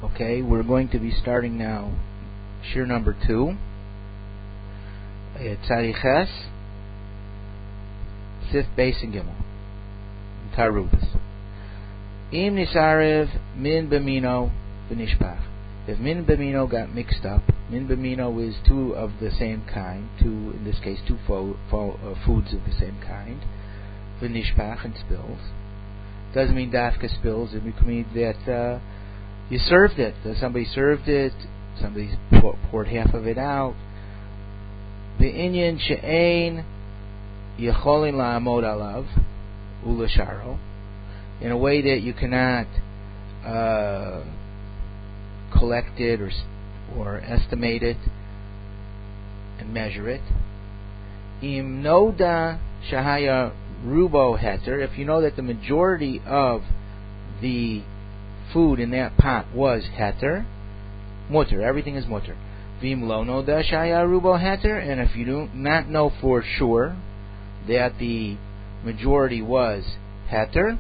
Okay, we're going to be starting now Shir number 2. Tzariches, Sif Beis and Gimel, Tarubas. Im Nisarev Min Bamino V'Nishpach. If Min Bamino got mixed up, Min Bamino is two of the same kind, in this case two foods of the same kind, V'Nishpach, and spills. Doesn't mean Dafka spills, it could mean that you served it. Somebody served it, somebody poured half of it out. V'inyan she'ein yecholin la'amod alav u'lasharo, in a way that you cannot collect it or estimate it and measure it. Im noda shahaya rubo heter, if you know that the majority of the food in that pot was heter, mutter, everything is mutter. Vim lo noda shahaya rubo heter, and if you do not know for sure that the majority was heter,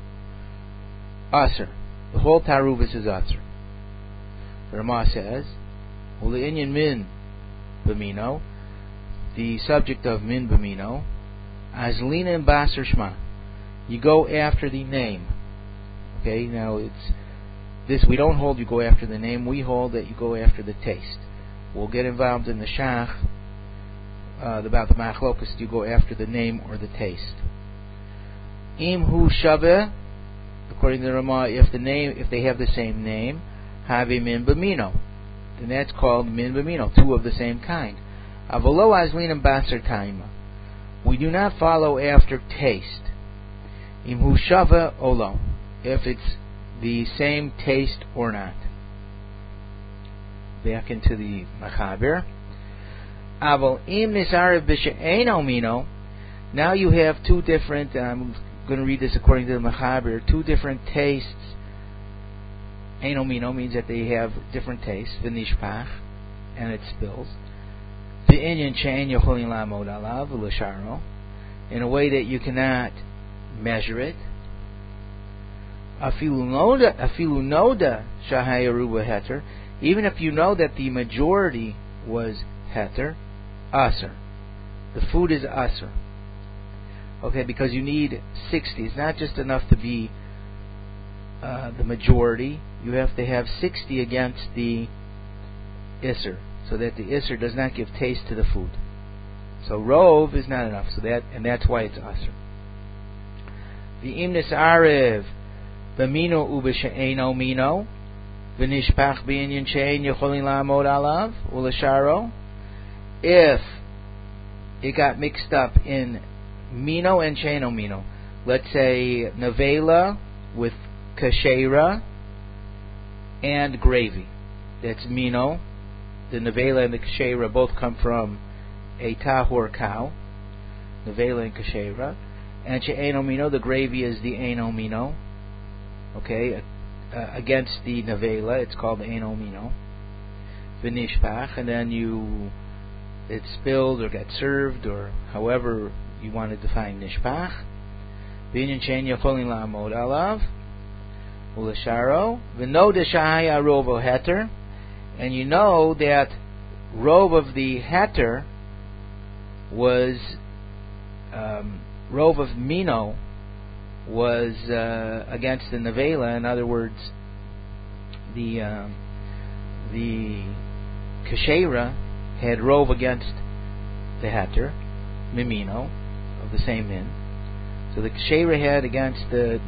aser. The whole taruvus is aser. Rama says, Ule'inyan min b'mino, the subject of min b'mino, azlina and baser shma. You go after the name. Okay, now it's this. We don't hold you go after the name. We hold that you go after the taste. We'll get involved in the shach about the machlokas. You go after the name or the taste. Im hu shaveh, according to the Rama, if they have the same name, have a min b'mino, then that's called min b'mino, two of the same kind. Avolo azlin and baser taima. We do not follow after taste. Im hu shava olo, if it's the same taste or not. Back into the Machaber. Aval im nisarev b'she'eino mino. Now you have two different. I'm going to read this according to the Machaber. Two different tastes. Eino mino means that they have different tastes. V'nishpach, and it spills. V'inyan she'en yocholin la'amod alav u'lasharo, in a way that you cannot measure it. Afilu noda shahaya ruba heter, even if you know that the majority was heter, aser. The food is aser. Okay, because you need 60. It's not just enough to be the majority. You have to have 60 against the iser, so that the iser does not give taste to the food. So rov is not enough. That's why it's aser. The imnis arev b'mino u'b'she'eino mino v'nishpach b'inyan she'en yecholin la'amod alav u'lasharo. If it got mixed up in mino and she'eino mino, let's say nevela with kashera and gravy, that's mino. The nevela and the kashera both come from a tahor cow, nevela and kashera. And she'eino mino, the gravy is the eino mino. Okay, against the nevela, it's called eino mino. V'nishpach, and then it spilled or got served, or however you want to define nishpach. V'inyan she'en yecholin la'amod alav u'lasharo. V'noda shahaya rovo heter, and you know that rov of the heter was rov of mino was against the nevela. In other words, the kashera had rov against the heter, mimino, of the same min. So the kashera had against the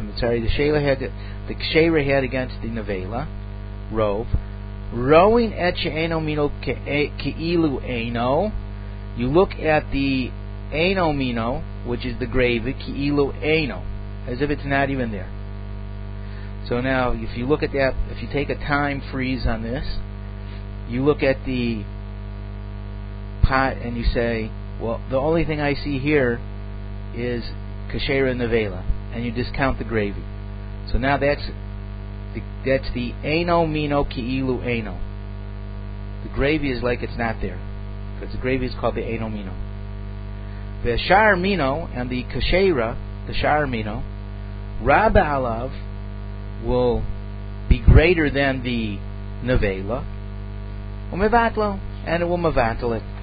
kashera had against the nevela, rov. Rowing et she'eino mino ke'ilu eino. You look at the eino mino, which is the gravy, ke'ilu eino, as if it's not even there. So now, if you look at that, if you take a time freeze on this, you look at the pot and you say, well, the only thing I see here is kashera nevela, and you discount the gravy. So now that's the eino mino ke'ilu eino. The gravy is like it's not there, because the gravy is called the eino mino. The shar mino and the kashera, the shar mino, Rabba alav will be greater than the nevela, umevatlo, and it will mevatel it.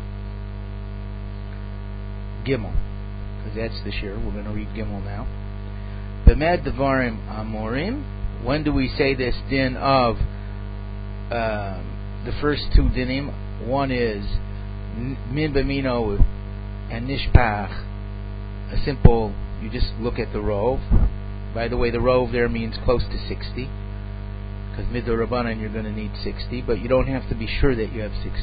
Gimel, because that's the shir. We're going to read Gimel now. B'med devarim amorim. When do we say this din of the first two dinim? One is min b'mino and nishpach. A simple, you just look at the rov. By the way, the rov there means close to 60. Because midor rabbanan you're going to need 60, but you don't have to be sure that you have 60.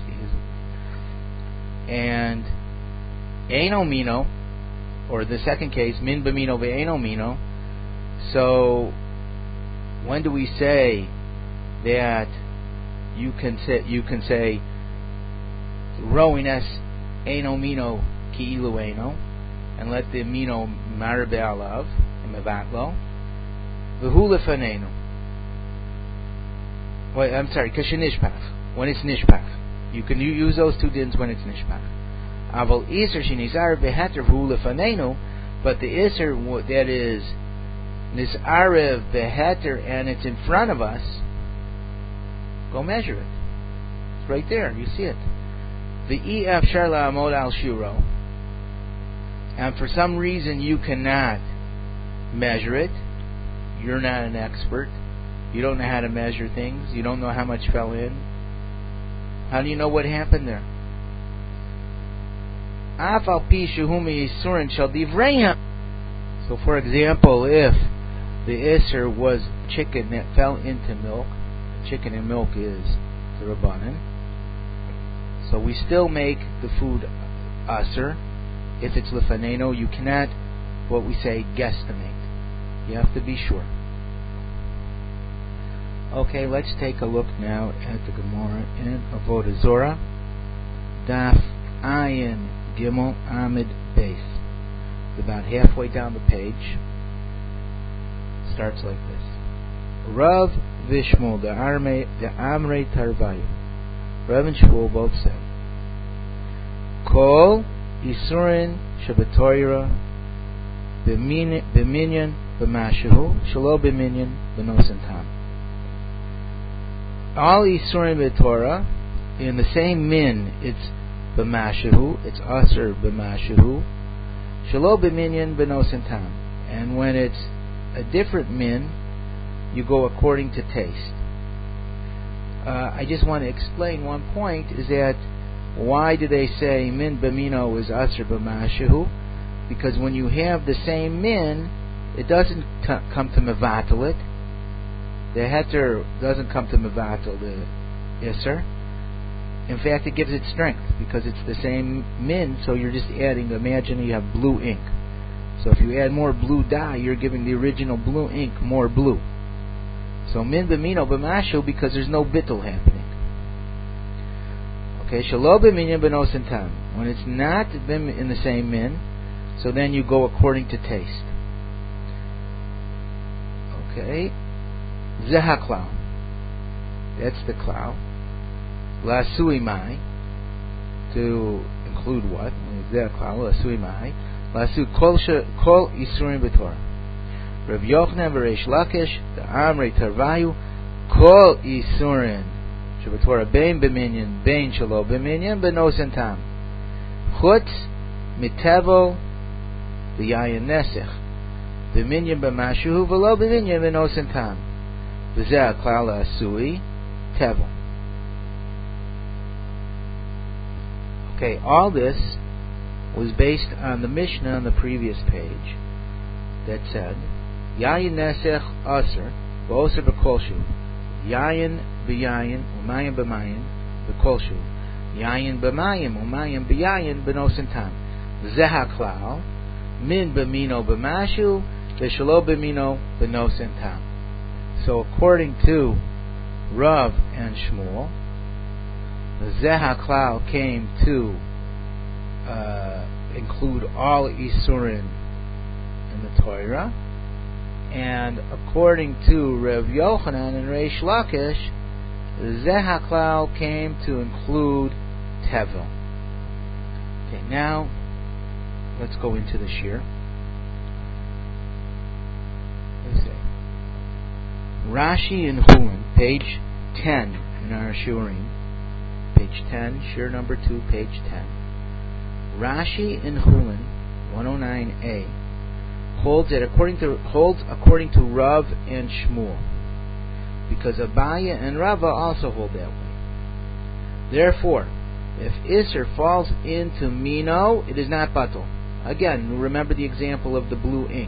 And eino mino, or the second case, min b'mino ve'eino mino. So when do we say that you can say rowing es eino mino ki ilu eino, and let the mino marbe alav and mevatlo v'hu lefanenu. Wait, I'm sorry, kashenishpach, when it's nishpach. You can use those two dins when it's nishpach. Aval iser shenizar beheter v'hu lefanenu, but the iser that is nisarev beheter and it's in front of us, go measure it. It's right there, you see it. The ef sharla amod al shiro, and for some reason you cannot measure it. You're not an expert. You don't know how to measure things. You don't know how much fell in. How do you know what happened there? So, for example, if the iser was chicken that fell into milk, chicken and milk is the rabbanan, so we still make the food aser. If it's lefaneno, you cannot, what we say, guesstimate. You have to be sure. Okay, let's take a look now at the Gemara in Avodah Zorah, Daf Ayin Gimel Amid Beis. It's about halfway down the page. Starts like this: Rav Vishmul the Amrei Tarvayu. Rav and Shmuel both said, Kol Isurin Shabbatorah B'minyan B'mashahu Shalo B'minyan B'nosantam. All Isurim b'Torah, in the same min, it's b'mashahu, it's aser b'mashahu, shalo b'minyan b'nosantam. And when it's a different min, you go according to taste. I just want to explain one point, is that why do they say min b'mino is aser b'mashahu? Because when you have the same min, it doesn't come to mevatel it. The heter doesn't come to mevatel the iser. In fact, it gives it strength because it's the same min. So you're just adding. Imagine you have blue ink. So if you add more blue dye, you're giving the original blue ink more blue. So min b'mino b'mashu, because there's no bittul happening. Okay, shalo b'minyan b'nosantam. When it's not in the same min, so then you go according to taste. Okay. Zeha klal. That's the klal. La sui mai. To include what? Zeha klal. La sui mai. La su kol isurim b'torah. Rav Yochanan v'Reish Lakish the Amrei Tarvayu kol isurim shabbatorah bein b'minyan bein shalo b'minyan b'nosantam chutz mitevo v'yayin nesech b'minyan b'mashuhu v'lo b'minyan b'nosantam. Okay, all this was based on the Mishnah on the previous page that said Yayin Nesech Aser V'Oser B'Kolshu Yayin B'Yayin Umayim B'Mayim B'Kolshu Yayin B'Mayim Umayim B'Yayin B'Nosantam Zeha Klal Min B'Mino B'Mashu V'Shalo B'Mino B'Nosantam. So according to Rav and Shmuel, the Zeha Klal came to include all Isurim in the Torah, and according to Rav Yochanan and Reish Lakish, the Zeha Klal came to include Tevel. Okay, now let's go into the shir. Rashi in Hulin, page 10 in our Shurim, page 10, Shur number 2, page 10. Rashi in Hulin, 109a, holds according to Rav and Shmuel, because Abaya and Rava also hold that way. Therefore, if Isser falls into Mino, it is not Batal. Again, remember the example of the blue ink.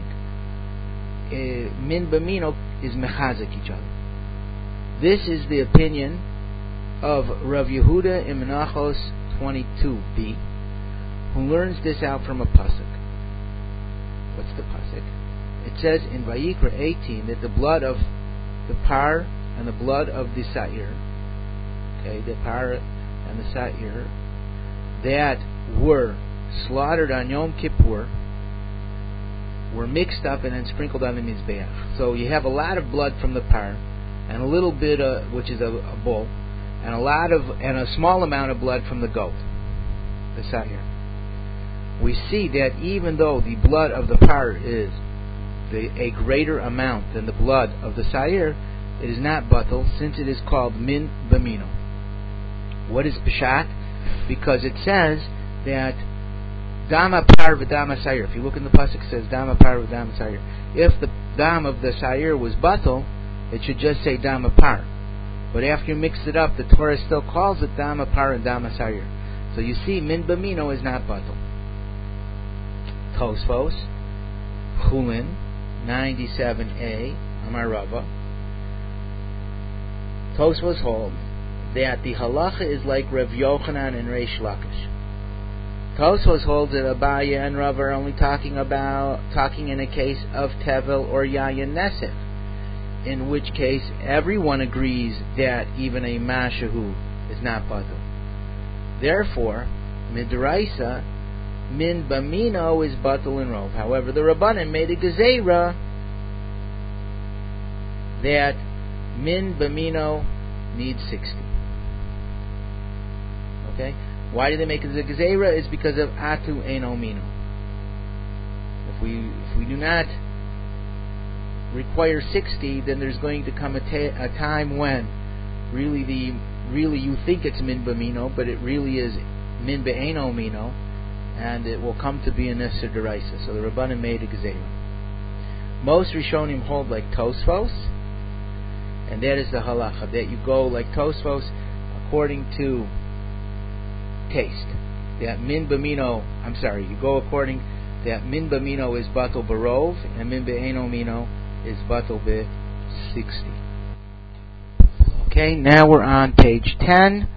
Min Bamino is Mechazik each other. This is the opinion of Rav Yehuda in Menachos 22b, who learns this out from a pasuk. What's the pasuk? It says in Vayikra 18 that the blood of the par and the blood of the sa'ir, okay, the par and the sa'ir, that were slaughtered on Yom Kippur, were mixed up and then sprinkled on the Mizbeach. So you have a lot of blood from the par, and a little bit, which is a bull, and a small amount of blood from the goat, the sa'ir. We see that even though the blood of the par is a greater amount than the blood of the sa'ir, it is not batal, since it is called min bamino. What is Peshat? Because it says that Dama par v'dama sa'ir. If you look in the pasuk, it says Dama par v'dama sa'ir. If the dam of the sa'ir was batal, it should just say Dama par. But after you mix it up, the Torah still calls it Dama par and Dama sa'ir. So you see, min bamino is not batal. Tosfos, Chulin, 97a, Amar Rava. Tosfos hold that the halacha is like Rav Yochanan and Reish Lakish. Tosfos holds that Abaya and Rav are only talking in a case of Tevel or Yayin Nesef, in which case everyone agrees that even a Mashahu is not batal. Therefore, Midraisa, min bamino is batal and rov. However, the Rabbanan made a gezerah that min bamino needs 60. Okay? Why did they make it a gezerah? It's because of atu eno mino. If we do not require 60, then there's going to come a time when really you think it's min bamino, but it really is min be'eno mino, and it will come to be an Isser Deraisa. So the Rabbanan made a gezerah. Most Rishonim hold like Tosfos, and that is the halacha, that you go like Tosfos according to taste. That min bamino, you go according that min bamino is batal barov, and min be'eno mino is batal be 60. Okay, now we're on page 10.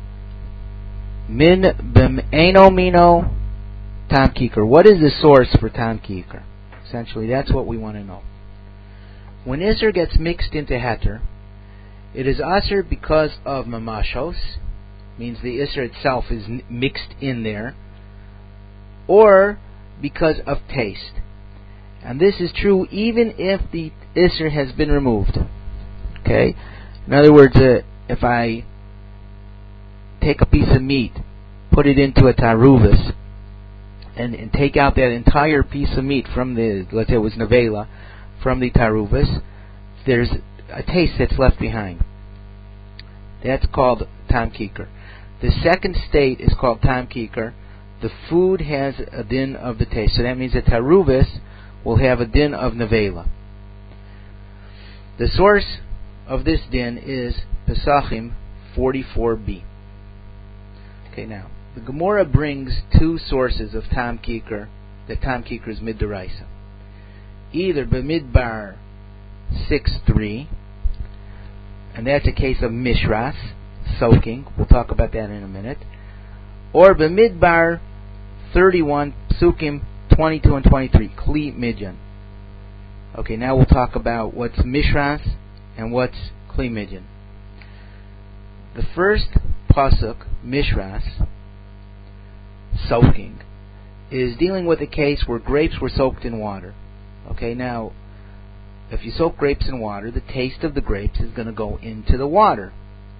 Min be'eno mino Tam Kikar. What is the source for Tam Kikar? Essentially, that's what we want to know. When Isser gets mixed into Heter, it is Asr because of Mamashos, means the Isser itself is mixed in there, or because of taste. And this is true even if the Isser has been removed. Okay? In other words, if I take a piece of meat, put it into a taruvus, and take out that entire piece of meat from the, let's say it was nevela, from the taruvus, there's a taste that's left behind. That's called Tam Kikar. The second state is called Tam Kikar. The food has a din of the taste. So that means that taruvus will have a din of nevela. The source of this din is Pesachim 44b. Okay, now the Gemara brings two sources of Tam Kikar, that Tam Kikar is Midoraisa. Either B'midbar 6:3, and that's a case of Mishras, soaking. We'll talk about that in a minute. Or B'midbar 31, Psukim 22 and 23, Kli Midyan. Okay, now we'll talk about what's Mishras and what's Kli Midyan. The first pasuk, Mishras, soaking, is dealing with a case where grapes were soaked in water. Okay, now, if you soak grapes in water, the taste of the grapes is going to go into the water.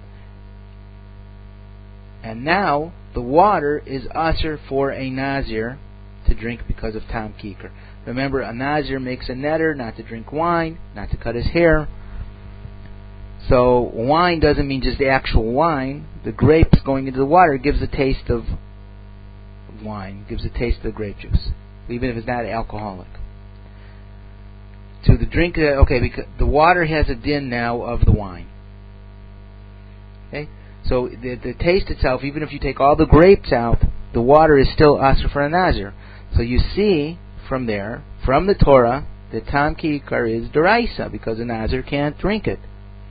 And now, the water is usher for a Nazir to drink because of Tam Kikar. Remember, a Nazir makes a neder not to drink wine, not to cut his hair. So wine doesn't mean just the actual wine. The grapes going into the water gives a taste of wine, gives a taste of the grape juice, even if it's not alcoholic. To the drink, because the water has a din now of the wine. Okay, so the taste itself, even if you take all the grapes out, the water is still asur for a nazir. So you see from there, from the Torah, that tam ki'ikar is deraisa, because a nazir can't drink it.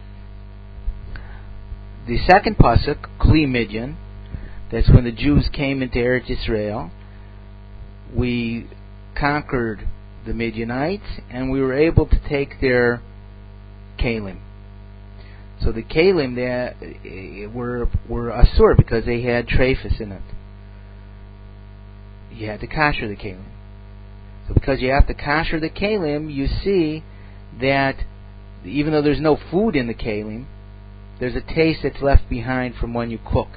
The second pasuk, Kli Midyan, that's when the Jews came into Eretz Yisrael. We conquered the Midianites, and we were able to take their kalim. So the kalim were asur because they had trephis in it. You had to kasher the kalim. So because you have to kasher the kalim, you see that even though there's no food in the kalim, there's a taste that's left behind from when you cook.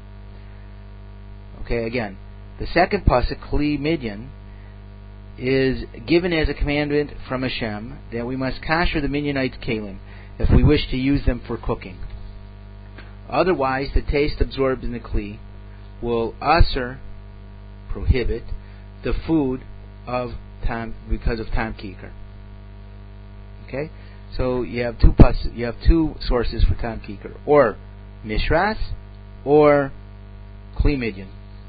Okay, again, the second pasuk, Kli Midyan, is given as a commandment from Hashem that we must kasher the Midianites' kalim if we wish to use them for cooking. Otherwise, the taste absorbed in the kli will asur, prohibit, the food of tam, because of tam ki'ikar. Okay, so you have two sources for tam ki'ikar, or mishras, or Kli Midyan.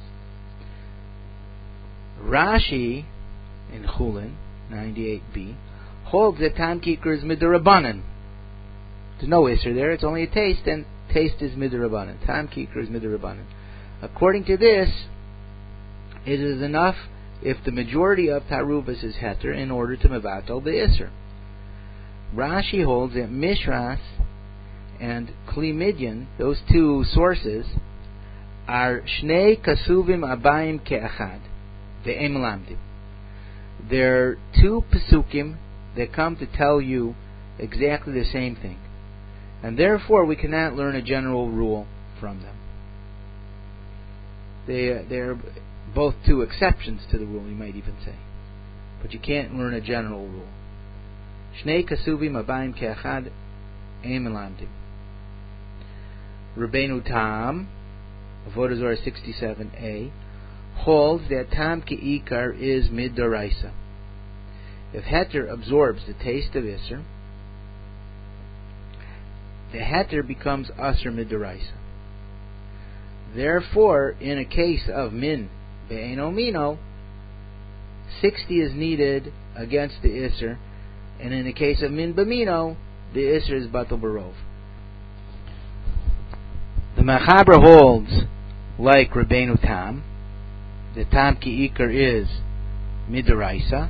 Rashi in Chulin 98b holds that tam ki'ikar is midirabanan. There's no isser there; it's only a taste, and taste is midirabanan. Tam ki'ikar is midirabanan. According to this, it is enough if the majority of taruvas is heter in order to mevatel the isser. Rashi holds that mishras and Kli Midyan, those two sources, are shnei kasuvim abayim ke'achad ve'em lamdim. They're two pesukim that come to tell you exactly the same thing, and therefore we cannot learn a general rule from them. They're both two exceptions to the rule, you might even say, but you can't learn a general rule. Shnei kasuvim abayim ke'achad ve'em lamdim. Rabbeinu Tam, Avodah Zarah 67a, holds that tam ki'ikar is midaraisa. If heter absorbs the taste of isser, the heter becomes asur midaraisa. Therefore, in a case of min be'eno mino, 60 is needed against the isser, and in the case of min b'mino, the isser is batal barov. The Machaber holds, like Rabbeinu Tam, that tam ki'ikar is midaraisa.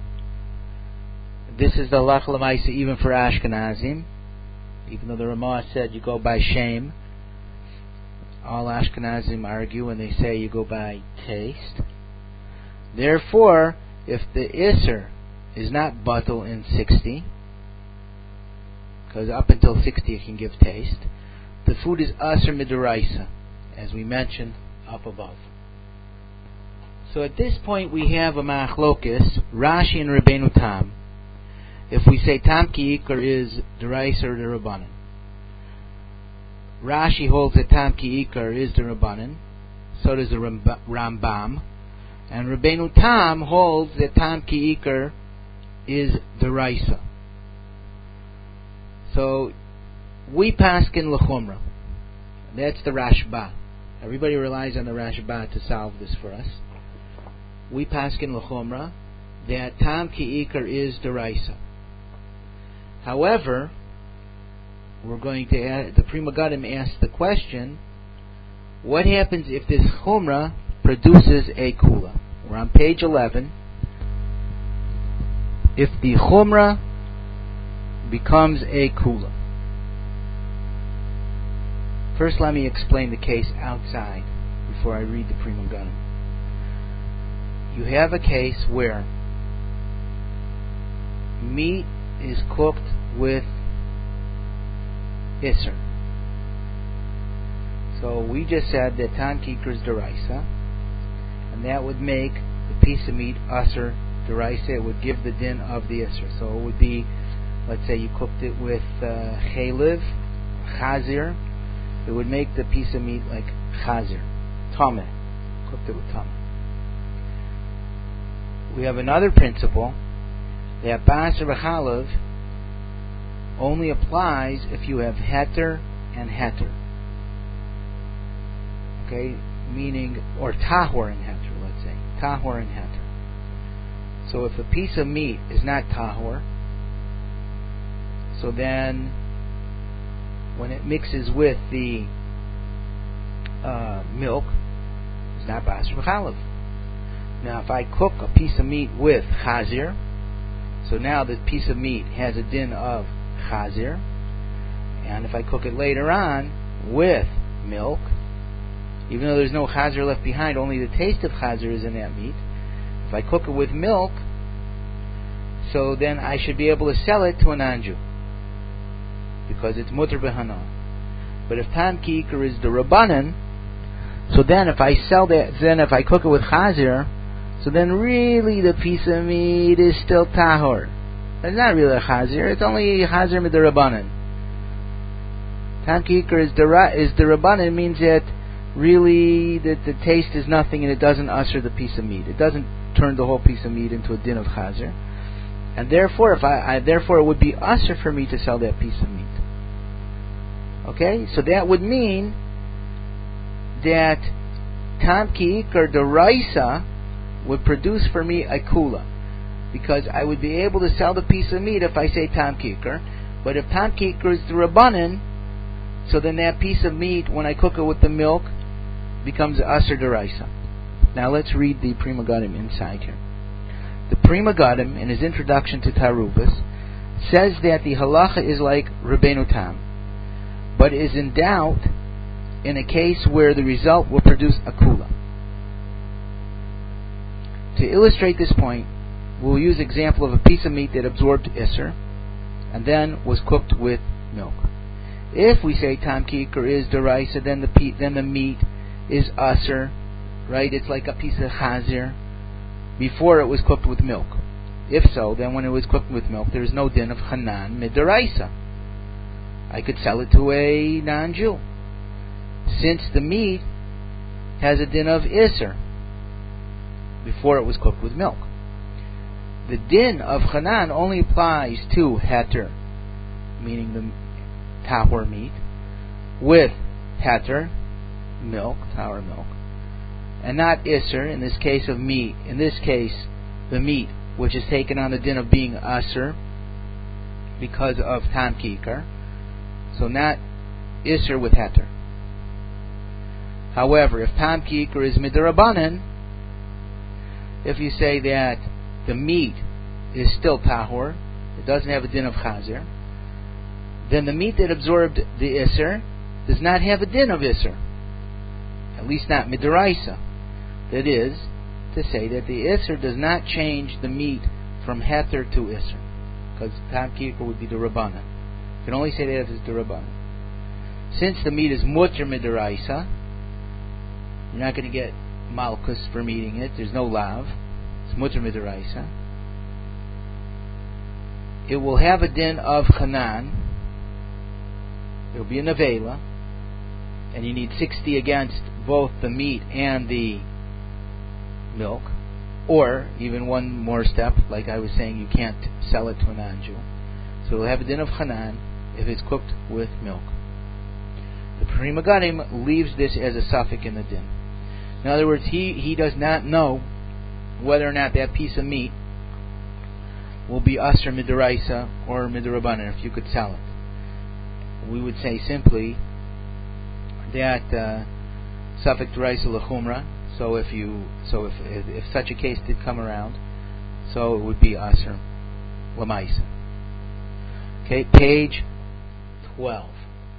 This is the halacha l'maisa even for Ashkenazim, even though the Ramah said you go by shame. All Ashkenazim argue and they say you go by taste. Therefore, if the isser is not batal in 60, because up until 60 it can give taste, the food is asur midaraisa, as we mentioned up above. So at this point we have a machlokes, Rashi and Rabbeinu Tam. If we say tam ki'ikar is deraisa or derabanan, Rashi holds that tam ki'ikar is derabanan, so does the Rambam, and Rabbeinu Tam holds that tam ki'ikar is deraisa. So we paskin l'chumra. That's the Rashba. Everybody relies on the Rashba to solve this for us. We paskin l'chumra that tam ki'ikar is deraisa. However, we're going to add, the Pri Megadim asks the question, what happens if this chumra produces a kula? We're on page 11. If the chumra becomes a kula. First, let me explain the case outside before I read the Pri Megadim. You have a case where meat is cooked with isser. So we just said that tam ki'ikar is deraisa, and that would make the piece of meat asur deraisa. It would give the din of the isser. So it would be, let's say you cooked it with chaylev, chazir, it would make the piece of meat like chazir, tameh, cooked it with tameh. We have another principle that basar v'chalav only applies if you have heter and heter. Okay, meaning, or tahor and heter, let's say. Tahor and heter. So if a piece of meat is not tahor, so then when it mixes with the milk, it's not basar v'chalav. Now if I cook a piece of meat with chazir, so now the piece of meat has a din of chazir, and if I cook it later on with milk, even though there's no chazir left behind, only the taste of chazir is in that meat. If I cook it with milk, so then I should be able to sell it to a non-Jew, because it's mutar b'hana. But if tam ki'ikar is the rabbanan, so then if I sell that, then if I cook it with chazir, so then really the piece of meat is still tahor. It's not really a chazir, it's only chazir with the rabbanan. Tam ki'ikar is the rabbanan, means that really the taste is nothing and it doesn't usher the piece of meat. It doesn't turn the whole piece of meat into a din of chazir. And therefore, therefore it would be usher for me to sell that piece of meat. Okay, so that would mean that tam ki'ikar deraisa would produce for me a kula, because I would be able to sell the piece of meat if I say tam ki'ikar. But if tam ki'ikar is the rabbanan, so then that piece of meat, when I cook it with the milk, becomes aser deraisa. Now let's read the Pri Megadim inside here. The Pri Megadim, in his introduction to Tarubas, says that the halacha is like Rabbeinu Tam, but is in doubt in a case where the result will produce a kula. To illustrate this point, we'll use example of a piece of meat that absorbed iser and then was cooked with milk. If we say tam ki'ikar is deraisa, then the meat is aser, right? It's like a piece of chazir before it was cooked with milk. If so, then when it was cooked with milk, there is no din of chanan midaraisa. I could sell it to a non-Jew, since the meat has a din of iser before it was cooked with milk. The din of chanan only applies to heter, meaning the tahor meat, with heter, milk, tahor milk, and not iser in this case of meat. In this case, the meat, which is taken on the din of being aser because of tam ki'ikar, so not iser with heter. However, if tam ki'ikar is midarabanan, if you say that the meat is still tahor, it doesn't have a din of chazir, then the meat that absorbed the iser does not have a din of iser, at least not midaraisa. That is to say that the iser does not change the meat from heter to iser, because tam ki'ikar would be the rabbanan. You can only say that if it's the rabbanan. Since the meat is mutar midaraisa, you're not going to get malchus from eating it. There's no lav. It's mutar midaraisa. It will have a din of chanan. It will be a nevela, and you need 60 against both the meat and the milk, or even one more step, like I was saying, you can't sell it to a non-Jew. So it will have a din of chanan if it's cooked with milk. The Pri Megadim leaves this as a suffix in the din. In other words, he does not know whether or not that piece of meat will be aser midaraisa or midarabanan if you could sell it. We would say simply that suffix deraisa lechumra. So if such a case did come around, so it would be aser lemaisa. Okay, page 12.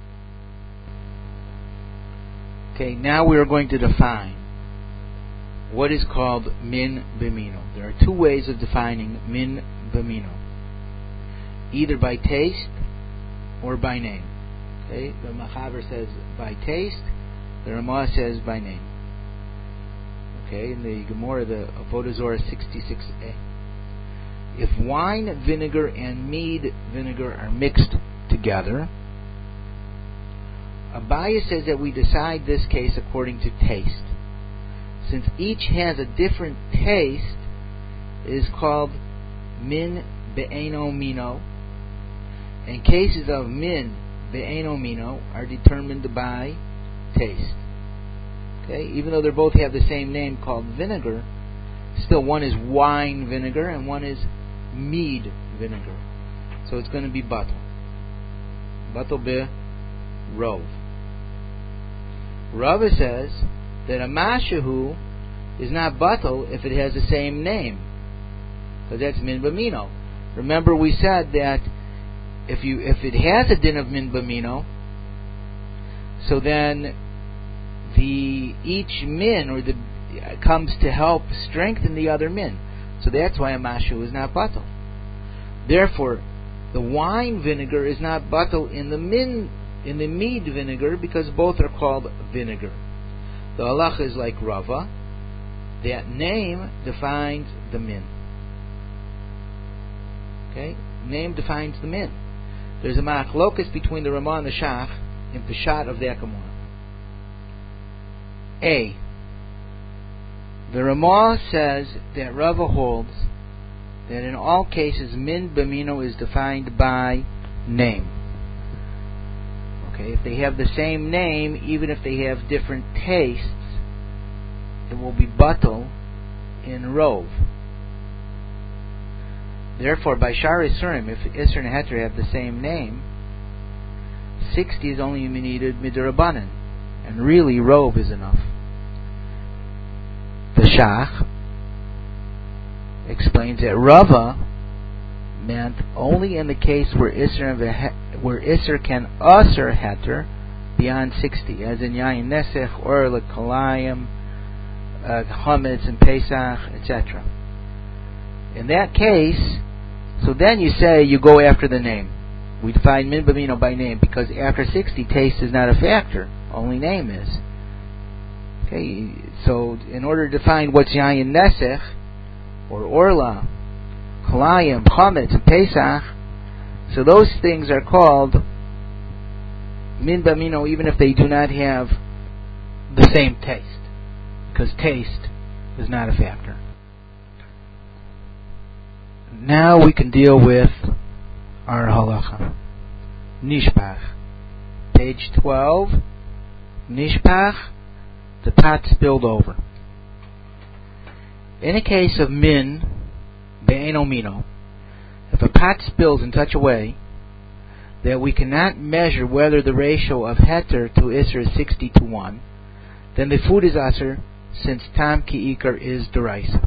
Okay, now we are going to define what is called min b'mino. There are two ways of defining min b'mino, either by taste or by name. Okay, the Machaber says by taste, the Ramah says by name. Okay, in the Gemara, the Avodah Zorah 66a. If wine vinegar and mead vinegar are mixed together, Abaye says that we decide this case according to taste. Since each has a different taste, it is called min be'eno mino, and cases of min be'eno mino are determined by taste. Okay, even though they both have the same name called vinegar, still one is wine vinegar and one is mead vinegar. So it's going to be batal. Batal be rov. Rava says that a mashahu is not batal if it has the same name, because that's min b'mino. Remember, we said that if it has a din of min b'mino, so then each min comes to help strengthen the other min. So that's why a mashu is not batal. Therefore, the wine vinegar is not batal in the mead vinegar, because both are called vinegar. The halacha is like Rava. That name defines the min. Okay? Name defines the min. There's a machlokas between the Ramah and the Shach in Peshat of the Gemara. A. The Ramah says that Rava holds that in all cases min b'mino is defined by name. Okay, if they have the same name, even if they have different tastes, it will be batal in rov. Therefore, by Shar Isurim, if Isser and Heter have the same name, 60 is only needed midrabanan, and really rov is enough. The Shach explains that Rava meant only in the case where Isser can usher Heter beyond 60, as in Yayin Nesech, or Kalayim, Chametz and Pesach, etc. In that case, so then you say you go after the name. We define min b'mino by name, because after 60, taste is not a factor, only name is. Okay, so in order to define what's Yayin Nesech, or Orla, Kalayim, Chametz, and Pesach, so those things are called min b'mino even if they do not have the same taste, because taste is not a factor. Now we can deal with our halacha. Nishpach. Page 12. Nishpach. The pot spilled over. In a case of min be'eno mino, if a pot spills in such a way that we cannot measure whether the ratio of heter to isser is 60 to 1, then the food is aser, since tam ki ikar is deraisa.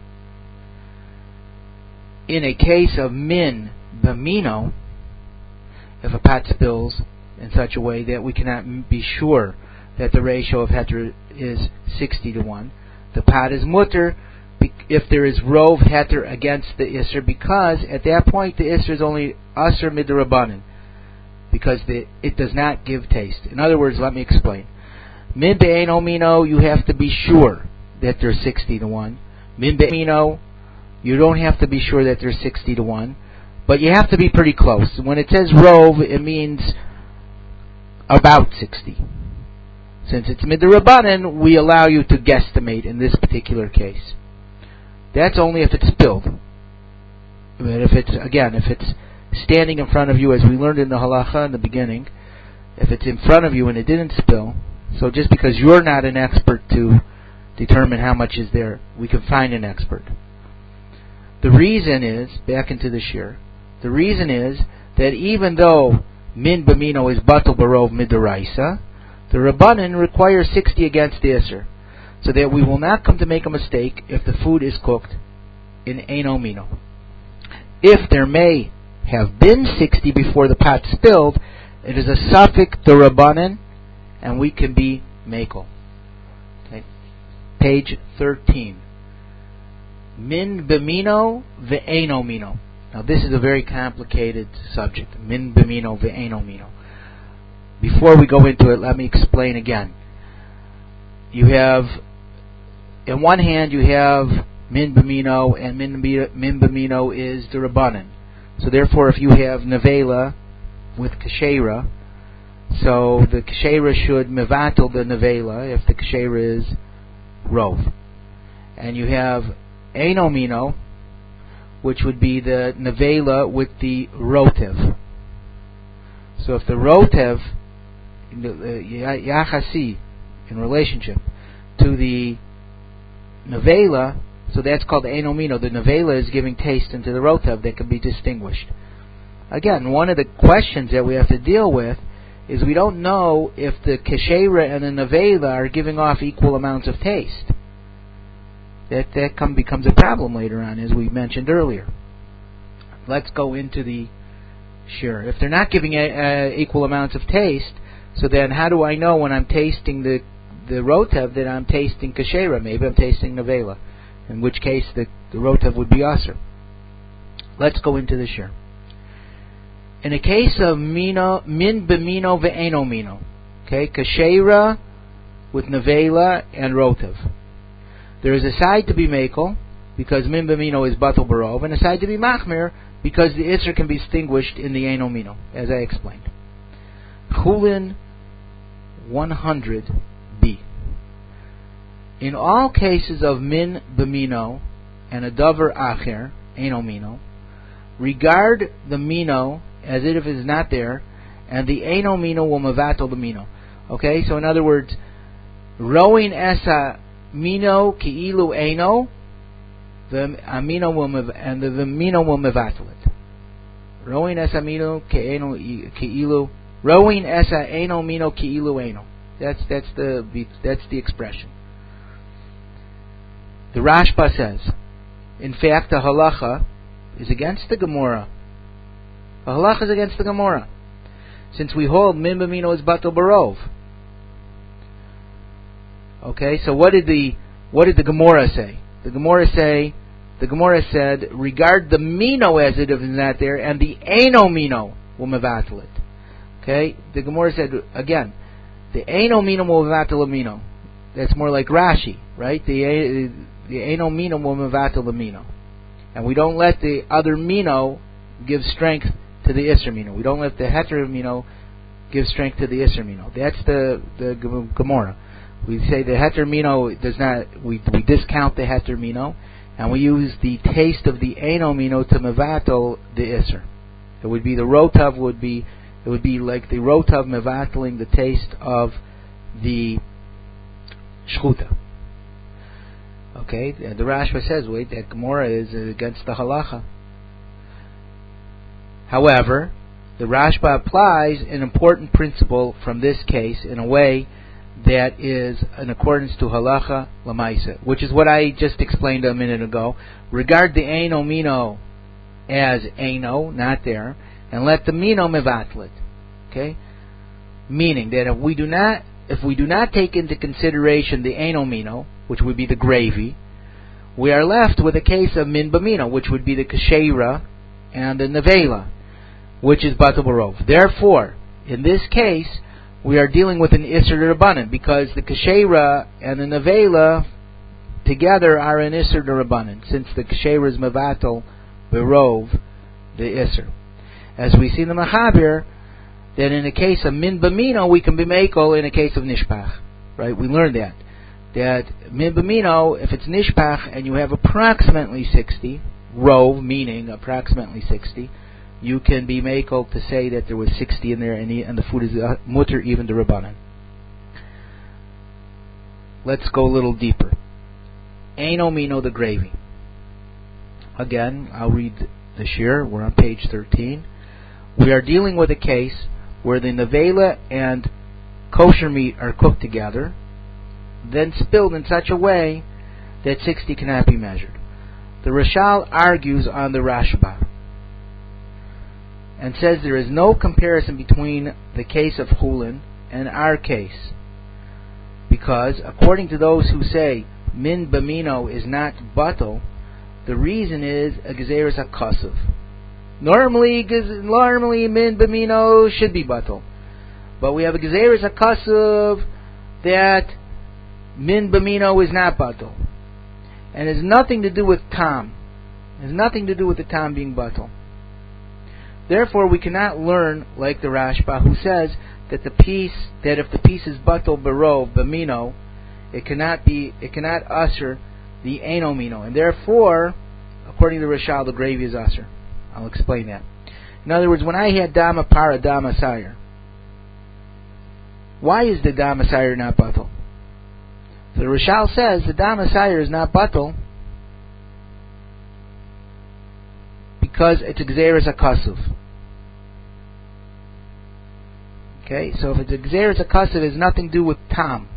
In a case of min b'mino, if a pot spills in such a way that we cannot be sure that the ratio of heter is 60 to 1, the pot is mutter if there is rov heter against the isser, because at that point the isser is only aser midrabanan, because it does not give taste. In other words, let me explain. Min be'eno mino, you have to be sure that they're 60 to 1. Min be'eno, you don't have to be sure that they're 60 to 1, but you have to be pretty close. When it says rov, it means about 60. Since it's midrabanan, we allow you to guesstimate in this particular case. That's only if it's spilled. But if it's standing in front of you, as we learned in the halacha in the beginning, if it's in front of you and it didn't spill, so just because you're not an expert to determine how much is there, we can find an expert. The reason is, back into the shir, the reason is that even though min b'mino is batal barov midaraisa, the Rabbanan requires 60 against the Isser, so that we will not come to make a mistake if the food is cooked in Eino Mino. If there may have been 60 before the pot spilled, it is a suffix the Rabbanan, and we can be Makel. Okay. Page 13. Min b'mino ve'eno mino. Now this is a very complicated subject. Min b'mino ve'eno mino. Before we go into it, let me explain again. You have, in one hand, you have min b'mino, and min b'mino is the Rabbanan. So therefore, if you have nevela with kashera, So the kshera should mevatel the nevela if the kshera is rov. And you have eino mino, which would be the nevela with the rotev. So if the rotev, yachasi, in relationship to the nevela, so that's called eino mino. The nevela is giving taste into the rotev that can be distinguished. Again, one of the questions that we have to deal with is we don't know if the keshera and the nevela are giving off equal amounts of taste. That becomes a problem later on, as we mentioned earlier. Let's go into the shir. If they're not giving equal amounts of taste, so then how do I know when I'm tasting the rotev that I'm tasting keshera? Maybe I'm tasting nevela, in which case the rotev would be aser. Let's go into the shir. In a case of min b'mino ve'eno mino, okay, keshera with nevela and rotev, there is a side to be makel because min b'mino is batel barov, and a side to be machmir because the isser can be distinguished in the eno mino, as I explained. Chulin 100b. In all cases of min b'mino and a davar acher, eno mino, regard the mino as if it is not there, and the eno mino will mevatel the mino. Okay, so in other words, rowing esa mino ki'ilu eno, the amino will and the mino will mevatel it. Rowing esa mino ki'ilu, rowing esa eno mino ki'ilu eno. That's the expression. The Rashba says, in fact, the halacha is against the Gemara. The halacha is against the Gemara, since we hold min b'mino is batel barov. Okay, so what did the Gemara say? The Gemara said, regard the mino as it is not there, and the eno mino will mevatel it. Okay, the Gemara said again, the eno mino will mevatel the mino. That's more like Rashi, right? The eno mino will mevatel the mino, and we don't let the other mino give strength to the isser mino. We don't let the heter mino give strength to the isser mino. That's the Gemara. We say the heter mino does not. We discount the heter mino, and we use the taste of the eno mino to mevatel the isser. It would be the rotav. It would be like the rotav mevateling the taste of the shchuta. Okay, the Rashba says, wait, that Gemara is against the halacha. However, the Rashba applies an important principle from this case in a way that is in accordance to halacha lamaisa, which is what I just explained a minute ago. Regard the eno mino as eno, not there, and let the mino mevatel it. Okay, meaning that if we do not take into consideration the eno mino, which would be the gravy, we are left with a case of min b'mino, which would be the keshera and the nevela, which is batel barov. Therefore, in this case, we are dealing with an isser d'Rabbanan, because the keshera and the nevela together are an isser d'Rabbanan, since the keshera is mevatel barov, the isser. As we see in the Machaber, that in a case of min b'mino, we can be mekel in a case of nishpach. Right? We learned that min b'mino, if it's nishpach and you have approximately 60, rov, meaning approximately 60, you can be mekel to say that there was 60 in there, and the food is mutter even d'Rabbanan. Let's go a little deeper. Eino mino, the gravy. Again, I'll read the shir. We're on page 13. We are dealing with a case where the nevela and kosher meat are cooked together, then spilled in such a way that 60 cannot be measured. The Rashal argues on the Rashba and says there is no comparison between the case of Chulin and our case, because according to those who say min b'mino is not batel, the reason is a gezeres hakasuv. Normally min b'mino should be batel, but we have a gezeres hakasuv that min b'mino is not batel, and has nothing to do with tam. It has nothing to do with the tam being batel. Therefore, we cannot learn like the Rashba, who says that if the piece is batal barov b'mino, it cannot usher the eno mino, and therefore, according to Rashal, the gravy is usher. I'll explain that. In other words, when I had dama para, dama sire, why is the dama sire not batal? So the Rashal says the dama sire is not batal because it's a gzeres akasuv. Okay, so if it's a gzeres akasuv, it has nothing to do with tam.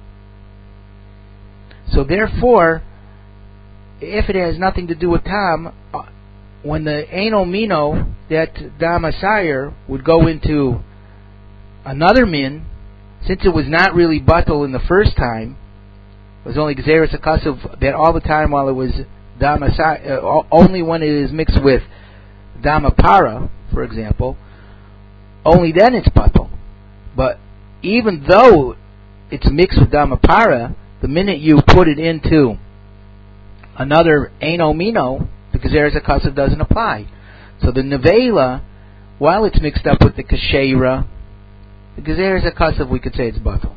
So therefore, if it has nothing to do with tam, when the eno mino, that dama sire, would go into another min, since it was not really batal in the first time, it was only gzeres akasuv that all the time while it was dama sire, only when it is mixed with dama para, for example, only then it's batal. But even though it's mixed with dama para, the minute you put it into another eno mino, the gzeres akasuv doesn't apply. So the nevela, while it's mixed up with the kashera, the gzeres akasuv, we could say it's batal.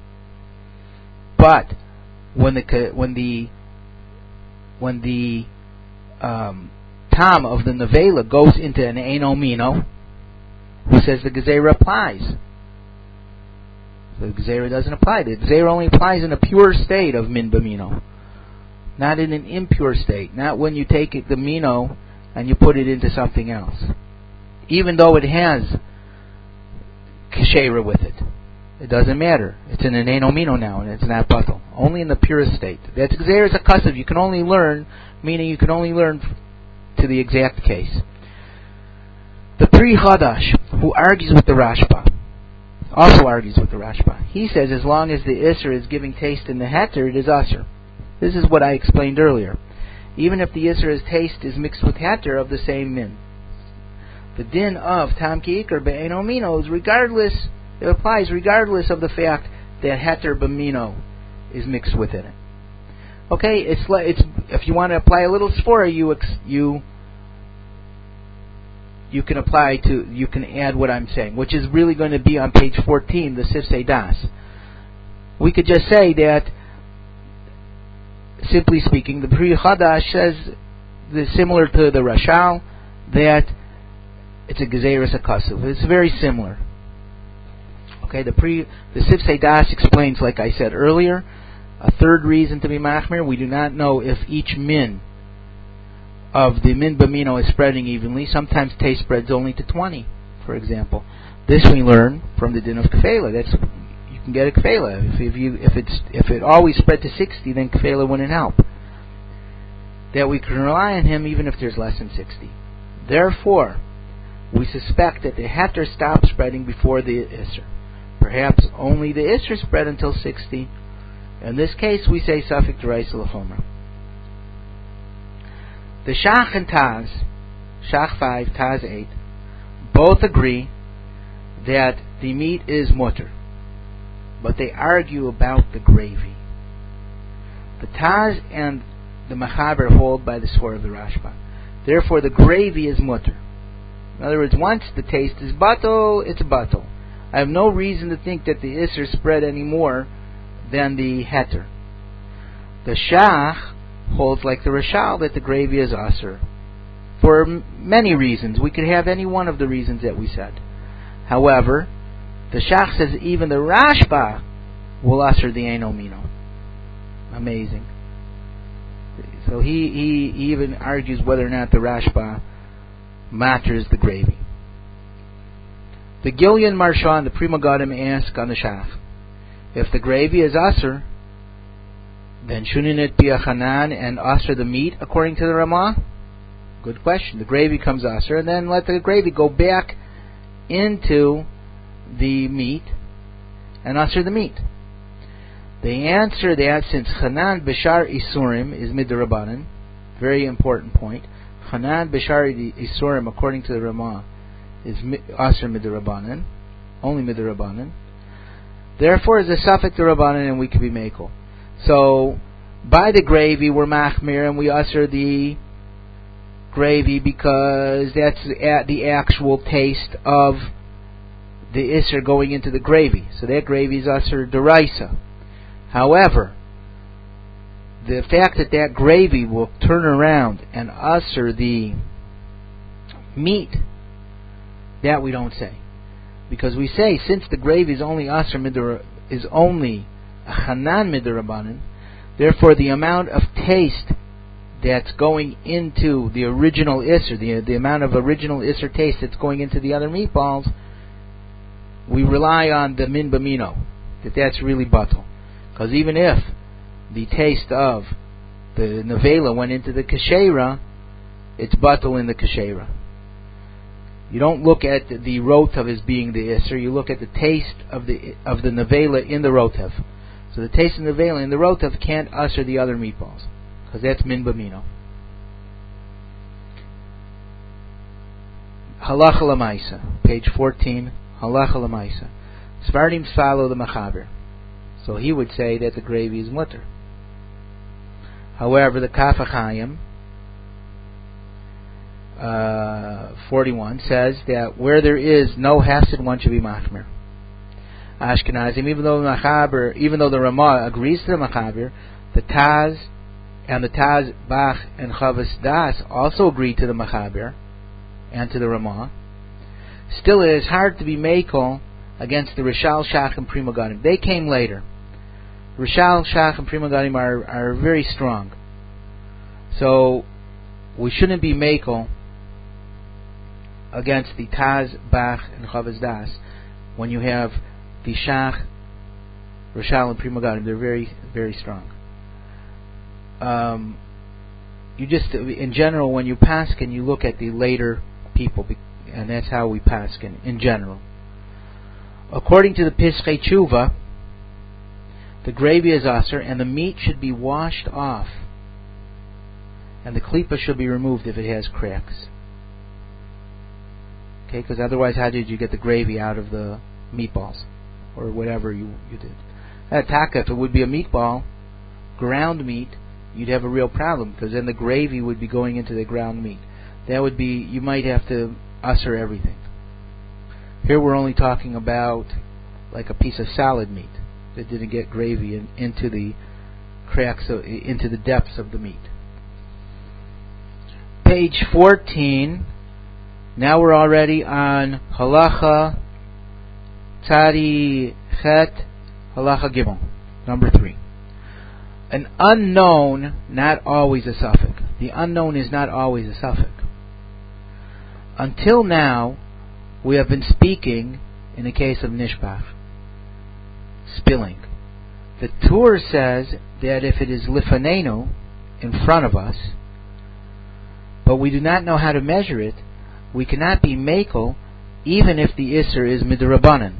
But when the tam of the nevela goes into an eno mino, who says the gezerah applies? The gezerah doesn't apply. The gezerah only applies in a pure state of min b'mino, not in an impure state. Not when you take the mino and you put it into something else, even though it has kashera with it. It doesn't matter. It's in an eno mino now, and it's not batal. Only in the purest state. That's gzeres akasuv. You can only learn, meaning you can only learn to the exact case. The Pri Chadash, who argues with the Rashba, also argues with the Rashba. He says as long as the Isser is giving taste in the Heter, it is Asr. This is what I explained earlier. Even if the Isser's taste is mixed with Heter of the same min. The din of Tam Ki Iker Be'eno Mino is it applies regardless of the fact that Heter B'mino is mixed within it. Okay, it's if you want to apply a little svora, you can add what I'm saying, which is really going to be on page 14, the Sifsei Das. We could just say that, simply speaking, the Pri Chadash says, similar to the Rashal, that it's a Gezeres Akasuv. It's very similar. Okay, the Sifsei Das explains, like I said earlier, a third reason to be Machmir. We do not know if each min of the min b'mino is spreading evenly. Sometimes taste spreads only to 20, for example. This we learn from the din of kefela. You can get a kefela. If it always spread to 60, then kefela wouldn't help. That we can rely on him even if there's less than 60. Therefore, we suspect that the heter stopped spreading before the isser. Perhaps only the isser spread until 60. In this case, we say Safek D'Oraisa L'Chomra. The Shach and Taz, Shach 5, Taz 8, both agree that the meat is mutter, but they argue about the gravy. The Taz and the Mechaber hold by the swore of the Rashba. Therefore, the gravy is mutter. In other words, once the taste is batal, it's batal. I have no reason to think that the Isser spread any more than the heter. The Shach holds like the Rashal that the gravy is Asr. For many reasons. We could have any one of the reasons that we said. However, the Shach says even the Rashba will Asr the Eno Mino. Amazing. So he even argues whether or not the Rashba matters the gravy. The Gilyon Marsha and the Pri Megadim ask on the Shach, if the gravy is Asr, then shouldn't it be a Hanan and Asr the meat according to the Ramah? Good question. The gravy comes Asr, and then let the gravy go back into the meat and Asr the meat. They answer that since Hanan Bishar Isurim is Midrabanan, very important point. Hanan Bishar Isurim according to the Ramah is Asr Midrabanan, only Midrabanan. Therefore, is a Safek D'Orabanan, and we could be Mekel. So, by the gravy, we're Machmir, and we usher the gravy because that's the actual taste of the Isser going into the gravy. So that gravy is Asr Deraisa. However, the fact that that gravy will turn around and Asr the meat, that we don't say. Because we say, since the gravy is only Asr Midar, is only a Hanan Midarabanan, therefore the amount of taste that's going into the original Isser, the amount of original Isser taste that's going into the other meatballs, we rely on the Min Bamino, that's really batal. Because even if the taste of the Nevela went into the Kashera, it's batal in the Kashera. You don't look at the Rotav as being the Isser, you look at the taste of the Nevela in the Rotav. So the taste of the Nevela in the Rotav can't usher the other meatballs, because that's Min Bamino. Halacha L'maisa, page 14, Halacha L'maisa. Svardim follow the Machaber. So he would say that the gravy is mutter. However, the Kaf HaChaim 41 says that where there is no Hafsid, one should be Machmer. Ashkenazim, even though the Ramah agrees to the Machaber, the Taz and the Taz Bach and Chavas Das also agree to the Machaber and to the Ramah. Still, it is hard to be Mekel against the Rishal, Shach, and Pri Megadim. They came later. Rishal, Shach, and Pri Megadim are very strong. So we shouldn't be Mekel against the Taz, Bach, and Chavas Das when you have the Shach, Rishal, and Pri Megadim. They're very, very strong. You just, in general, when you paskin, you look at the later people, and that's how we paskin in general. According to the Pischei Tshuva, the gravy is aser, and the meat should be washed off, and the klipa should be removed if it has cracks. Okay, because otherwise, how did you get the gravy out of the meatballs or whatever you did? Taka, if it would be a meatball, ground meat, you'd have a real problem, because then the gravy would be going into the ground meat. That would be, you might have to usher everything. Here we're only talking about like a piece of salad meat that didn't get gravy into the cracks, into the depths of the meat. Page 14. Now we're already on Halacha Tari Chet Halacha Gimel, number 3. An unknown, not always a suffix. The unknown is not always a suffix. Until now, we have been speaking in the case of Nishbach, spilling. The Tur says that if it is Lifanenu, in front of us, but we do not know how to measure it, we cannot be Mekel, even if the Isser is Midrabanan.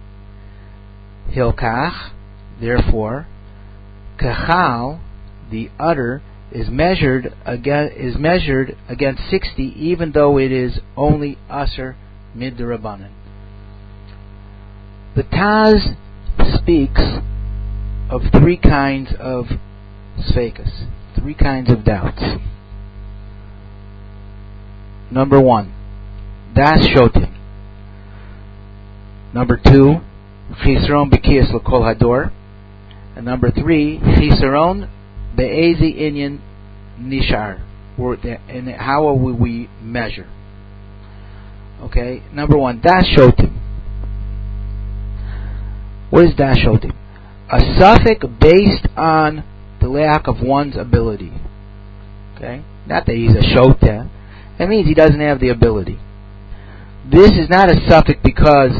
Hilkach, therefore, Kachal, the udder, is measured against 60, even though it is only Aser Midrabanan. The Taz speaks of 3 kinds of Sfekas, 3 kinds of doubts. Number 1, Das Shotim. Number 2, Chisron B'Kiyas L'Kol Hador. And number 3, Chisaron Be'ezi Inyan Nishar. And how will we measure? Okay, number 1, Das Shotim. What is Das Shotim? A suffix based on the lack of one's ability. Okay, not that he's a Shoteh. That means he doesn't have the ability. This is not a suffix because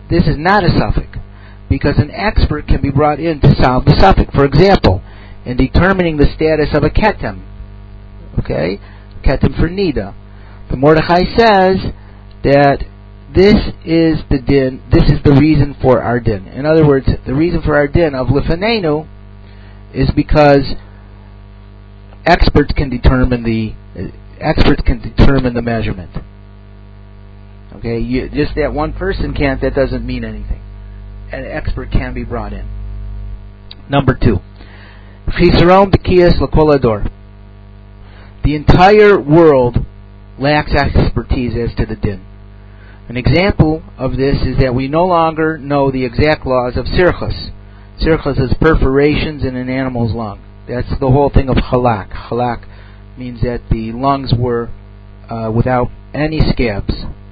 an expert can be brought in to solve the suffix. For example, in determining the status of a ketem, okay, ketem for nida, the Mordechai says that this is the din. This is the reason for our din. In other words, the reason for our din of lifanenu is because experts can determine the measurement. Okay, just that one person can't, that doesn't mean anything. An expert can be brought in. Number 2, Chisaron B'Kiyas L'Kol Hador. The entire world lacks expertise as to the din. An example of this is that we no longer know the exact laws of sirchus. Sirchus is perforations in an animal's lung. That's the whole thing of halak. Halak means that the lungs were without any scabs.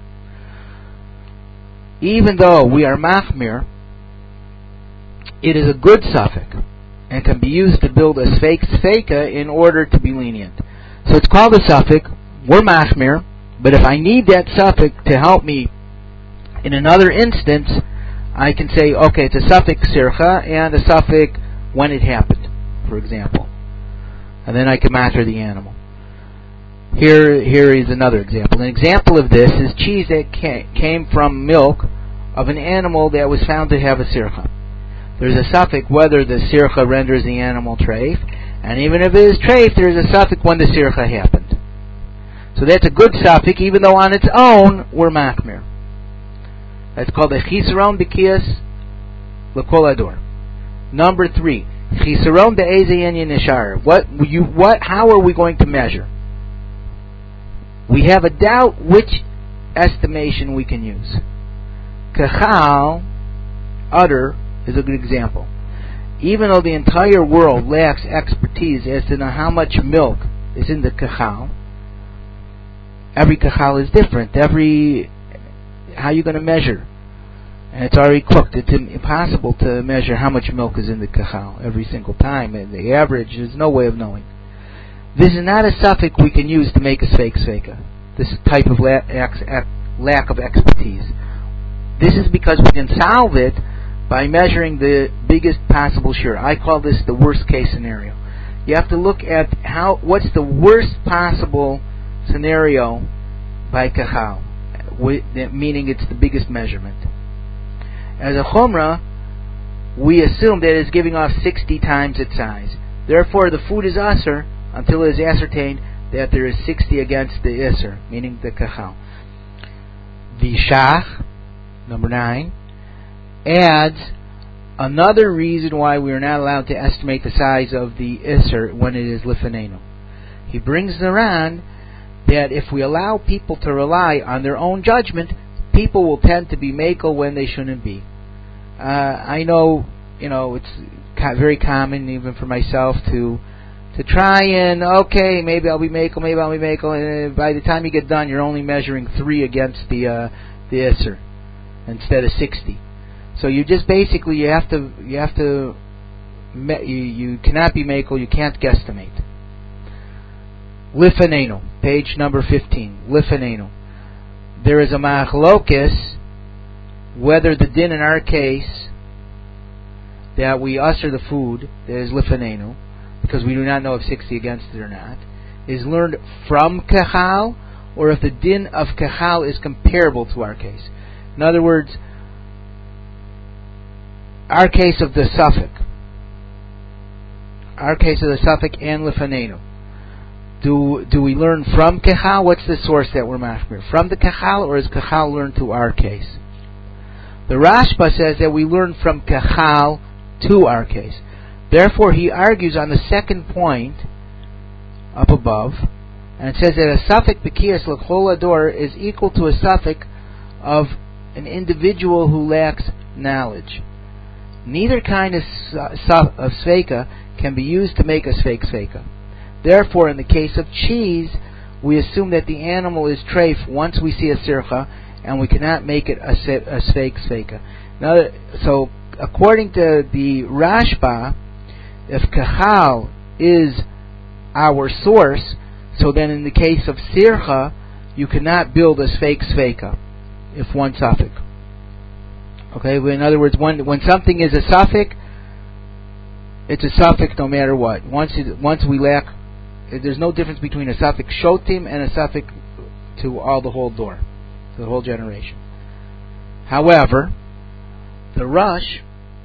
Even though we are machmir, it is a good suffix and can be used to build a sfeika in order to be lenient. So it's called a suffix. We're machmir, but if I need that suffix to help me in another instance, I can say, okay, it's a suffix sircha and a suffix when it happened, for example. And then I can matter the animal. Here is another example. An example of this is cheese that came from milk of an animal that was found to have a sircha. There's a suffix whether the sircha renders the animal treif, and even if it is treif, there's a suffix when the sircha happened. So that's a good suffix, even though on its own we're machmir. That's called a chisaron b'kiyas l'kol ador. Number 3, chisaron be'eze inyan nishar. How are we going to measure? We have a doubt which estimation we can use. Kachal, udder, is a good example. Even though the entire world lacks expertise as to know how much milk is in the kachal, every kachal is different. How are you going to measure? And it's already cooked. It's impossible to measure how much milk is in the kachal every single time. And the average, there's no way of knowing. This is not a suffix we can use to make a sfeika. This type of lack of expertise. This is because we can solve it by measuring the biggest possible share. I call this the worst case scenario. You have to look at what's the worst possible scenario by kachal, meaning it's the biggest measurement. As a chumrah, we assume that it's giving off 60 times its size. Therefore, the food is aser until it is ascertained that there is 60 against the iser, meaning the kachal. The shach, number 9, adds another reason why we are not allowed to estimate the size of the iser when it is lifanenu. He brings the Ran that if we allow people to rely on their own judgment, people will tend to be makel when they shouldn't be. I know, it's very common even for myself to try and, okay, maybe I'll be makel, and by the time you get done, you're only measuring 3 against the iser instead of 60. So you just basically you cannot be makel, you can't guesstimate. Lifanenu, page number 15. Lifanenu. There is a machlokes whether the din in our case that we usher the food that is lifanenu, because we do not know if 60 against it or not, is learned from kachal, or if the din of kachal is comparable to our case. In other words, our case of the suffix and lifanenu. Do we learn from kachal? What's the source that we're machmir? From the kachal, or is kachal learned to our case? The Rashba says that we learn from kachal to our case. Therefore, he argues on the second point up above, and it says that a suffix b'kiyas l'chol ador is equal to a suffix of an individual who lacks knowledge. Neither kind of sfeika can be used to make a sfeika. Therefore, in the case of cheese, we assume that the animal is treif once we see a sircha, and we cannot make it a sfeika. Now, so, according to the Rashba, if kachal is our source, so then in the case of sircha, you cannot build a sfeika if one suffix. Okay, in other words, when something is a suffix, it's a suffix no matter what. Once we lack, there's no difference between a suffix shotim and a suffix to the whole door, to the whole generation. However, the Rush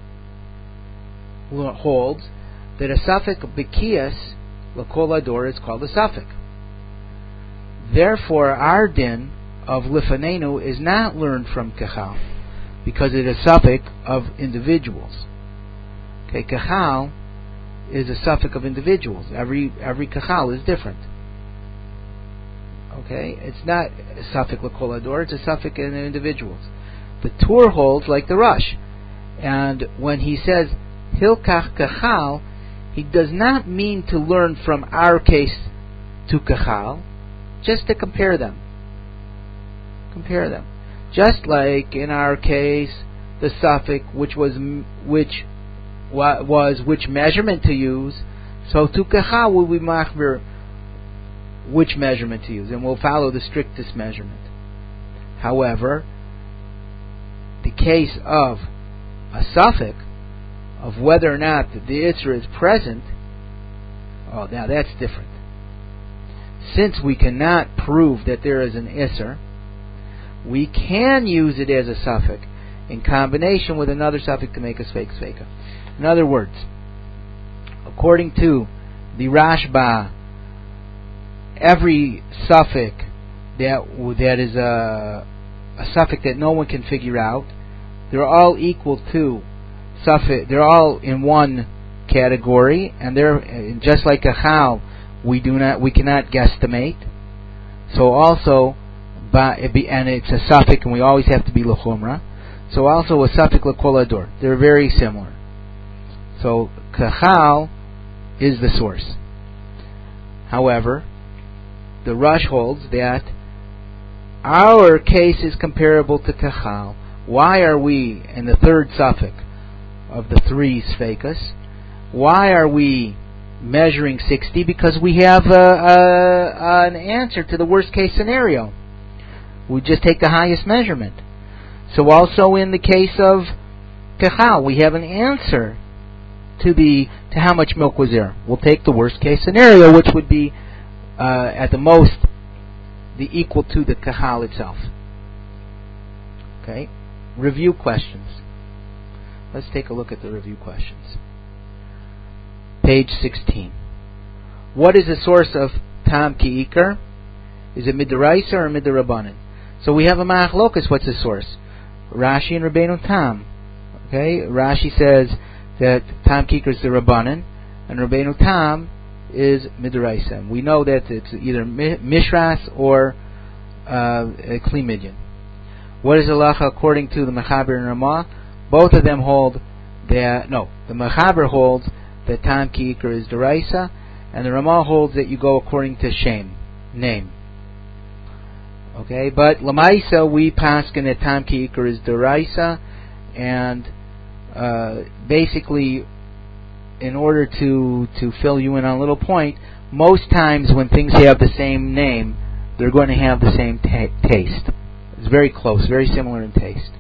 holds that a suffix b'kiyas l'kol ador is called a suffix. Therefore, our din of lifanenu is not learned from kachal, because it is a suffix of individuals. Okay, kachal is a suffix of individuals. Every kachal is different. Okay, it's not a suffix l'kol hador, it's a suffix in the individuals. The Tur holds like the Rush, and when he says hilkach kachal, he does not mean to learn from our case to kachal, just to compare them. Compare them. Just like in our case, the suffix which measurement to use, so to kachal will be machmir which measurement to use, and we'll follow the strictest measurement. However, the case of a suffix, of whether or not the Isser is present, now that's different. Since we cannot prove that there is an Isser, we can use it as a suffix in combination with another suffix to make a Sveika. In other words, according to the Rashba, every suffix that is a suffix that no one can figure out, they're all equal to suffix. They're all in one category, and they're just like a chal. We cannot guesstimate. So also, and it's a suffix, and we always have to be l'chumra. So also a suffix l'kol hador. They're very similar. So kachal is the source. However, the Rush holds that our case is comparable to kachal. Why are we in the third suffix of the three sfeikas? Why are we measuring 60? Because we have an answer to the worst case scenario. We just take the highest measurement. So also in the case of kachal, we have an answer to how much milk was there. We'll take the worst case scenario, which would be at the most the equal to the kachal itself. Okay? Review questions. Let's take a look at the review questions. Page 16. What is the source of tam ki ikar? Is it midaraisa or midarabanan? So we have a machlokas. What's the source? Rashi and Rabbeinu Tam. Okay? Rashi says that tam ki ikar is the rabbanan, and Rabbeinu Tam is midaraisa. We know that it's either mishras or kli midyan. What is halacha according to the Mechaber and Ramah? Both of them hold that the Mechaber holds that tam ki ikar is deraisa, and the Ramah holds that you go according to name. Okay, but lamaisa we paskin that tam ki ikar is deraisa, and basically, in order to fill you in on a little point, most times when things have the same name, they're going to have the same taste. It's very close, very similar in taste.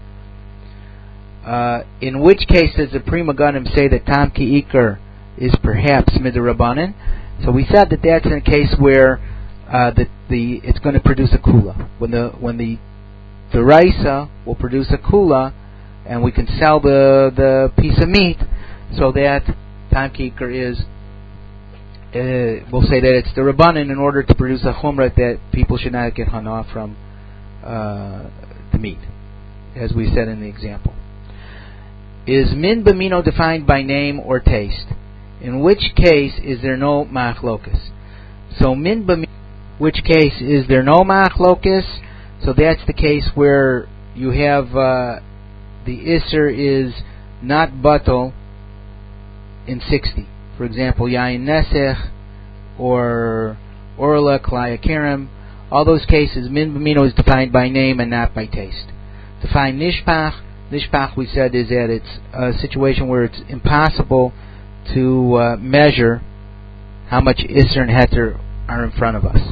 In which case does the Prima Ganim say that tam ki ikar is perhaps midarabanan? So we said that that's in a case where it's going to produce a kula. When the deraisa will produce a kula, and we can sell the piece of meat, so that tam ki ikar is, we'll say that it's the rabbanan in order to produce a chumrah that people should not get hana from the meat, as we said in the example. Is min b'mino defined by name or taste? In which case is there no machlokas? So min b'mino, which case is there no machlokas? So that's the case where you have the Isser is not batal in 60. For example, yayin nesech or orla klaya kerem. All those cases, min b'mino is defined by name and not by taste. Define nishpach. Nishpach, we said, is that it's a situation where it's impossible to measure how much Isser and Heter are in front of us.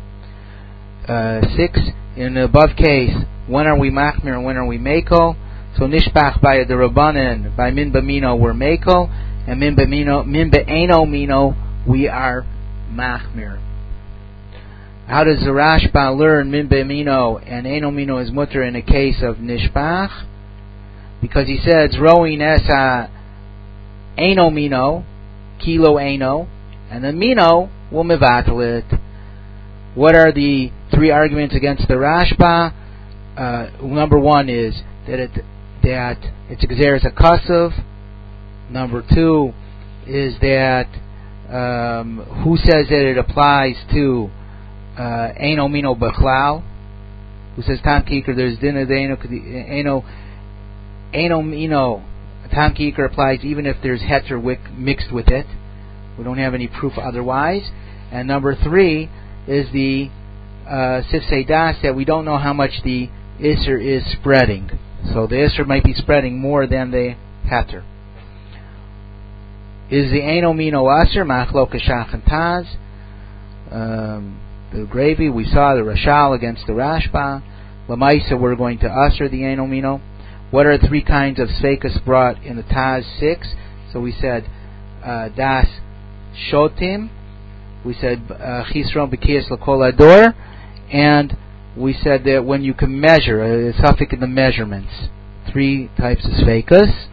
6, in the above case, when are we Machmir and when are we Meko? So Nishpach by the Rabbanan, by Min B'mino, we're Meko, and Min Be'eno Mino, we are Machmir. How does the Rashba learn Min Be'mino and Eno Mino is Mutter in a case of Nishpach? Because he says, Roin Esa Eno Mino, Kilo Eno, and the Mino will mevatel it. What are the 3 arguments against the Rashba? Number 1 is that it's a Gezeres HaKasav. Number 2 is that who says that it applies to Eino Mino Bechlal, who says Tam Kikar, there's Dina Eino Mino. Tam Kikar applies even if there's Heter mixed with it. We don't have any proof otherwise. And number 3 is the Sifsei Das, that we don't know how much the Isser is spreading. So the Isser might be spreading more than the Heter. Is the Eino Mino Aser, Machlok Shach and Taz. The Gravy, we saw the Rashal against the Rashba. Lamaisa, we're going to Aser the Eino Mino. What are 3 kinds of Sveikas brought in the Taz 6? So we said Das Shotim. We said Chisron B'Kiyas L'Kol Ador. And we said that when you can measure, a suffix in the measurements. 3 types of Sveikas.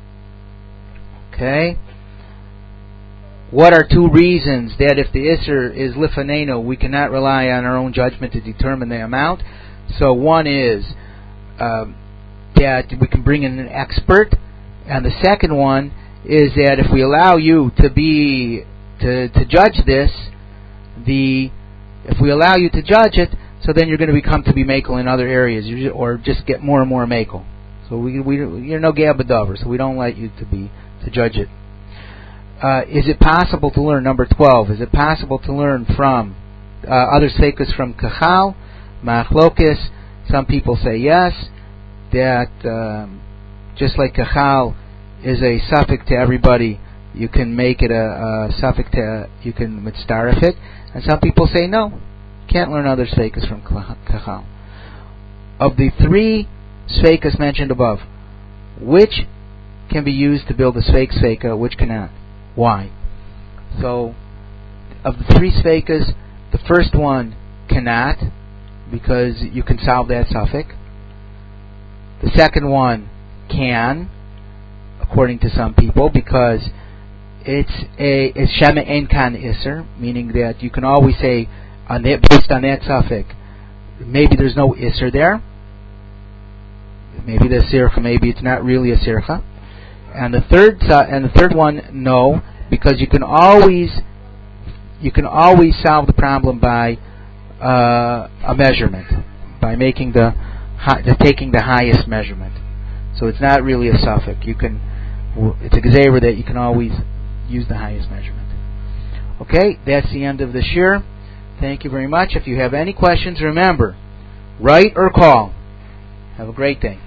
Okay. What are 2 reasons that if the Isser is Lifaneno, we cannot rely on our own judgment to determine the amount? So one is that we can bring in an expert, and the second one is that if we allow you to judge this, if we allow you to judge it, so then you're going to become to be makel in other areas, or just get more and more makel. So you're no gabadover, so we don't let you to judge it. Is it possible to learn, number 12, is it possible to learn from other sveikas from Kachal, Machlokis? Some people say yes, that just like Kachal is a suffix to everybody, you can make it a suffix to, you can mitzdaref it. And some people say no, can't learn other sveikas from Kachal. Of the 3 sveikas mentioned above, which can be used to build a sveika, which cannot? Why? So, of the 3 sveikas, the first one cannot, because you can solve that suffix. The second one can, according to some people, because it's Shema Enkan Isser, meaning that you can always say, based on that suffix, maybe there's no Isser there. Maybe the Sircha, maybe it's not really a Sircha. And the third one, no, because you can always solve the problem by a measurement, by making taking the highest measurement. So it's not really a suffix. It's a gezeira that you can always use the highest measurement. Okay, that's the end of the shir. Thank you very much. If you have any questions, remember, write or call. Have a great day.